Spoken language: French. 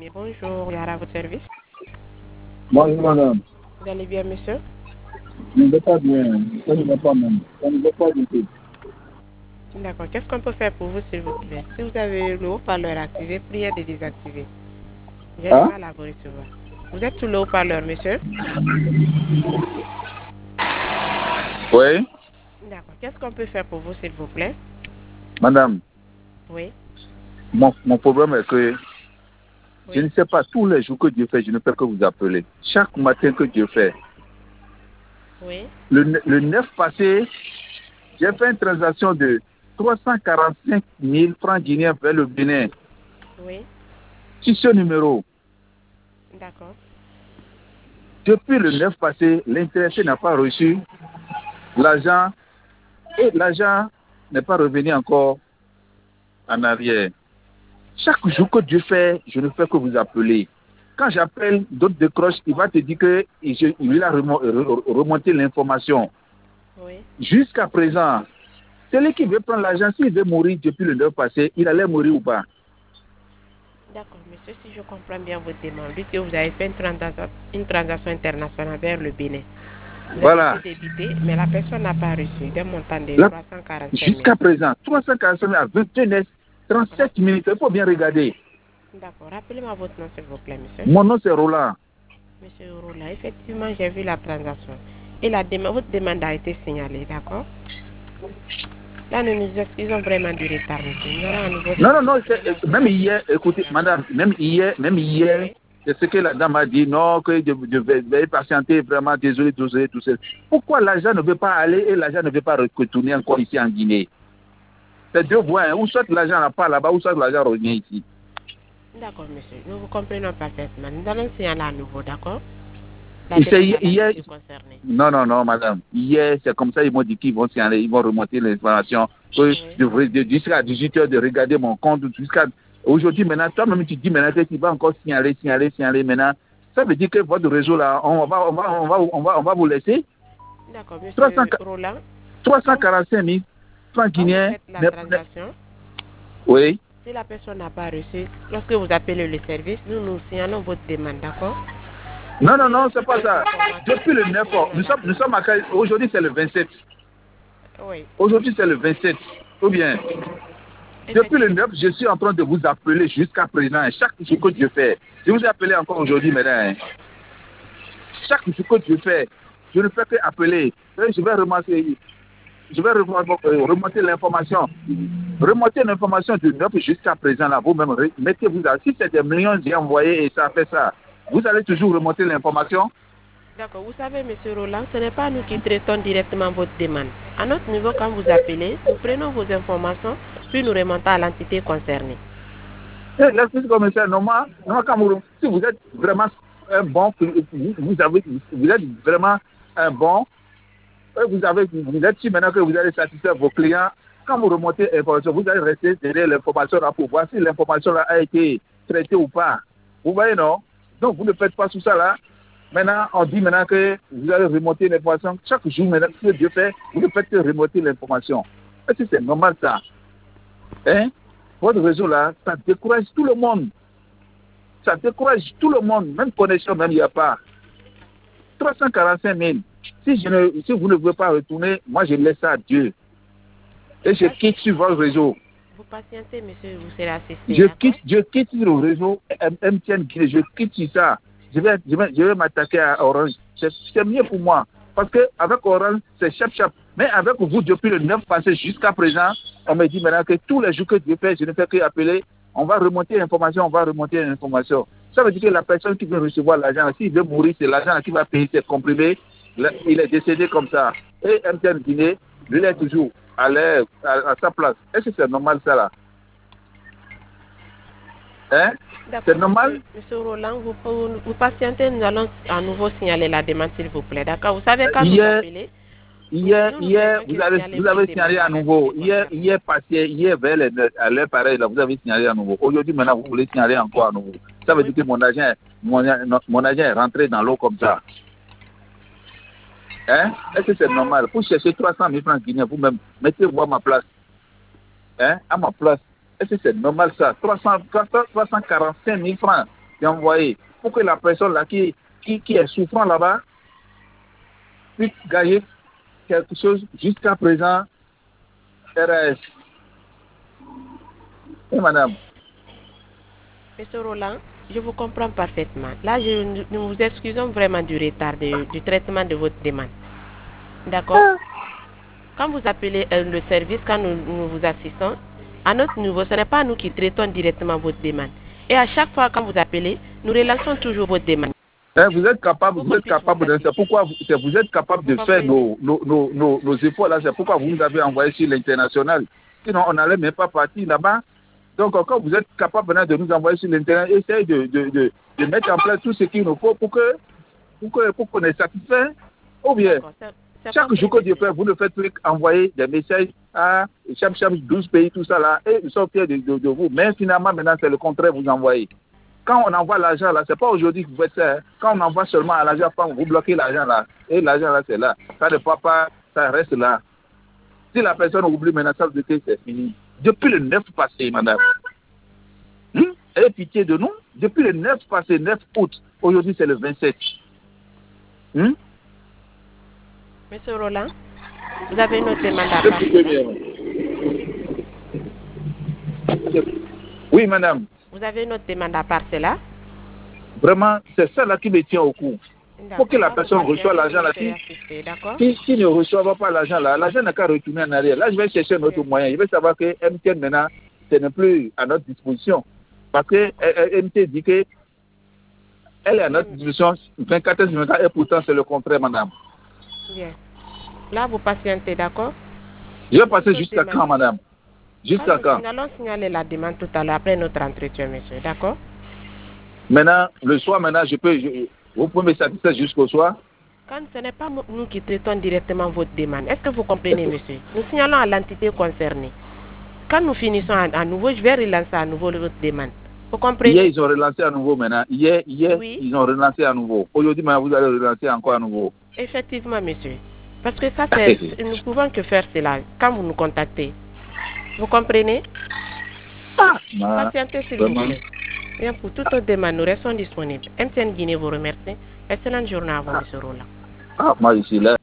Oui, bonjour, Yara, à votre service. Bonjour madame. Vous allez bien, monsieur? Je ne vais pas bien. Ça ne va pas même. Ça ne va pas du tout. D'accord. Qu'est-ce qu'on peut faire pour vous, s'il vous plaît? Si vous avez le haut-parleur activé, priez de désactiver. J'ai du Hein? mal à vous recevoir. Vous êtes sous le haut-parleur, monsieur? Oui. D'accord. Qu'est-ce qu'on peut faire pour vous, s'il vous plaît? Madame, Oui, mon problème est que je oui, ne sais pas, tous les jours que Dieu fait, je ne peux que vous appeler. Chaque matin que Dieu fait. oui, Le 9 passé, j'ai fait une transaction de 345 000 francs guinéens vers le Bénin. oui. Sur ce numéro, D'accord. depuis le 9 passé, l'intéressé n'a pas reçu l'argent et l'argent n'est pas revenu encore en arrière. Chaque jour que Dieu fait, je ne fais que vous appeler. Quand j'appelle, d'autres décrochent, il va te dire qu'il a remonté l'information. Oui. Jusqu'à présent, celui qui veut prendre l'argent, s'il veut mourir depuis le 9 passé, il allait mourir ou pas? D'accord, monsieur, si je comprends bien votre demande, dites que vous avez fait une transaction internationale vers le Bénin. Vous Voilà. avez été débité, mais la personne n'a pas reçu d'un montant de Là, 345 000. jusqu'à présent, 345 000 à 21 37 minutes, il faut bien regarder. D'accord. Rappelez-moi votre nom, s'il vous plaît, monsieur. Mon nom, c'est Roland. Monsieur Roula, effectivement, j'ai vu la transaction. Et votre demande a été signalée, d'accord? Là, nous nous excusons vraiment du retard, monsieur. Nous allons à nouveau... Non, même hier, écoutez, madame, même hier, Oui. c'est ce que la dame a dit, non, que je vais patienter, vraiment, désolé, tout ça. Pourquoi l'argent ne veut pas aller et l'argent ne veut pas retourner encore ici en Guinée? C'est deux voies, hein. Ou soit l'argent n'a pas là-bas, ou soit l'argent revient ici. D'accord, monsieur. Nous vous comprenons parfaitement. Nous allons signaler à nouveau, d'accord? Hier, non, madame. Hier, c'est comme ça, ils m'ont dit qu'ils vont signaler, ils vont remonter l'information. Que je devrais, jusqu'à 18h, de regarder mon compte. Jusqu'à aujourd'hui, maintenant, toi-même, tu dis maintenant que tu vas encore signaler maintenant. Ça veut dire que votre réseau, là, on va vous laisser. D'accord, monsieur Roland. 345 000 francs guinéens. La transaction. Oui. Si la personne n'a pas reçu, lorsque vous appelez le service, nous signalons votre demande, d'accord? Non, c'est pas ça. Depuis le 9 ans, nous sommes à... Aujourd'hui, c'est le 27. Oui. Aujourd'hui, c'est le 27. Ou bien, depuis le 9, je suis en train de vous appeler jusqu'à présent. Chaque jour que Dieu fait. Je vous ai appelé encore aujourd'hui, mesdames. Chaque jour que Dieu fait, je ne fais que appeler. Je vais remonter l'information. Remonter l'information du 9 jusqu'à présent. Là, vous-même, mettez-vous là. Si c'est des millions, j'ai envoyé et ça fait ça. Vous allez toujours remonter l'information? D'accord. Vous savez, monsieur Roland, ce n'est pas nous qui traitons directement votre demande. À notre niveau, quand vous appelez, nous prenons vos informations, puis nous remontons à l'entité concernée. L'office commercial, normalement, si vous êtes vraiment un bon, vous êtes vraiment un bon, vous êtes sûr maintenant que vous allez satisfaire vos clients. Quand vous remontez l'information, vous allez rester derrière l'information là pour voir si l'information là a été traitée ou pas. Vous voyez, non? Donc, vous ne faites pas tout ça là. Maintenant, on dit maintenant que vous allez remonter l'information. Chaque jour, maintenant, ce que Dieu fait, vous ne faites que remonter l'information. Est-ce que c'est normal ça? Hein? Votre réseau là, ça décourage tout le monde. Ça décourage tout le monde. Même connexion, même il n'y a pas. 345 000. Si vous ne voulez pas retourner, moi je laisse ça à Dieu. Et je quitte sur votre réseau. Vous patientez, monsieur, vous serez assisté. Je quitte sur le réseau MTN Guinée. Je quitte sur ça. Je vais m'attaquer à Orange. C'est mieux pour moi. Parce qu'avec Orange, c'est chap. Mais avec vous, depuis le 9 passé jusqu'à présent, on me dit maintenant que tous les jours que Dieu fait, je ne fais qu'appeler. On va remonter l'information, Ça veut dire que la personne qui veut recevoir l'argent, s'il veut mourir, c'est l'argent qui va payer ses comprimés. Il est décédé comme ça. Et MTN Guinée, lui, il est toujours à sa place. Est-ce que c'est normal ça là? Hein? C'est normal? Monsieur Roland, vous patientez, nous allons à nouveau signaler la demande, s'il vous plaît. D'accord? Vous savez, quand vous appelez... Hier, vous avez signalé à nouveau. Hier passé, à l'heure pareille, là, vous avez signalé à nouveau. Aujourd'hui, maintenant, vous voulez signaler encore à nouveau. Ça veut dire que mon argent est rentré dans l'eau comme ça. Hein? Est-ce que c'est normal? Pour chercher 300 000 francs guinéens, vous-même, mettez-vous à ma place. Hein? À ma place. Est-ce que c'est normal ça? 345 000 francs. d'envoyer pour que la personne là qui est souffrant là-bas puisse gagner quelque chose jusqu'à présent. RS. Et madame. Monsieur Roland, je vous comprends parfaitement. Là, nous vous excusons vraiment du retard du traitement de votre demande. D'accord? Quand vous appelez le service, quand nous vous assistons, à notre niveau, ce n'est pas nous qui traitons directement votre demande. Et à chaque fois quand vous appelez, nous relançons toujours votre demande. Vous êtes capable, c'est pourquoi vous êtes capable de faire nos efforts là, c'est pourquoi vous nous avez envoyé sur l'international. Sinon, on n'allait même pas partir là-bas. Donc, quand vous êtes capable de nous envoyer sur l'internet, essayez de mettre en place tout ce qu'il nous faut pour qu'on est satisfait. Ou bien, chaque jour que Dieu fait, vous ne faites plus qu'envoyer des messages à chaque 12 pays, tout ça là, et ils sont fiers de vous. Mais finalement, maintenant, c'est le contraire, vous envoyez. Quand on envoie l'argent là, c'est pas aujourd'hui que vous faites ça. Hein. Quand on envoie seulement à l'argent, vous bloquez l'argent là. Et l'argent là, c'est là. Ça ne part pas, ça reste là. Si la personne oublie maintenant, ça veut dire que c'est fini. Depuis le 9 passé, madame. Ayez pitié de nous. Depuis le 9 passé, 9 août. Aujourd'hui, c'est le 27. Monsieur Roland, vous avez une autre demande à partir. Oui, madame. Vous avez une autre demande à part cela? Vraiment, c'est ça là qui me tient au cou. Pour que la personne reçoive l'argent là. Si ne reçoit pas l'argent là, l'argent n'a qu'à retourner en arrière. Là, je vais chercher un autre moyen. Je vais savoir que MTN maintenant, ce n'est plus à notre disposition. Parce que MTN dit que elle est à notre disposition 24 heures sur 24 et pourtant c'est le contraire, madame. Bien. Là, vous patientez, d'accord? Je vais passer jusqu'à quand, madame? Jusqu'à quand? Nous allons signaler la demande tout à l'heure après notre entretien, monsieur, d'accord? Maintenant, le soir, maintenant, vous pouvez me satisfaire jusqu'au soir? Quand ce n'est pas nous qui traitons directement votre demande, est-ce que vous comprenez, monsieur? Nous signalons à l'entité concernée. Quand nous finissons à nouveau, je vais relancer à nouveau votre demande. Vous comprenez? Hier, ils ont relancé à nouveau maintenant. Hier oui. Ils ont relancé à nouveau. Aujourd'hui, maintenant, vous allez relancer encore à nouveau. Effectivement, monsieur. Parce que ça, nous ne pouvons que faire cela quand vous nous contactez. Vous comprenez? Patientez, s'il vous plaît. Bien, pour toute autre demande, nous restons disponibles. MTN Guinée vous remercie. Excellente journée à vous, monsieur Roland. Moi, je suis là.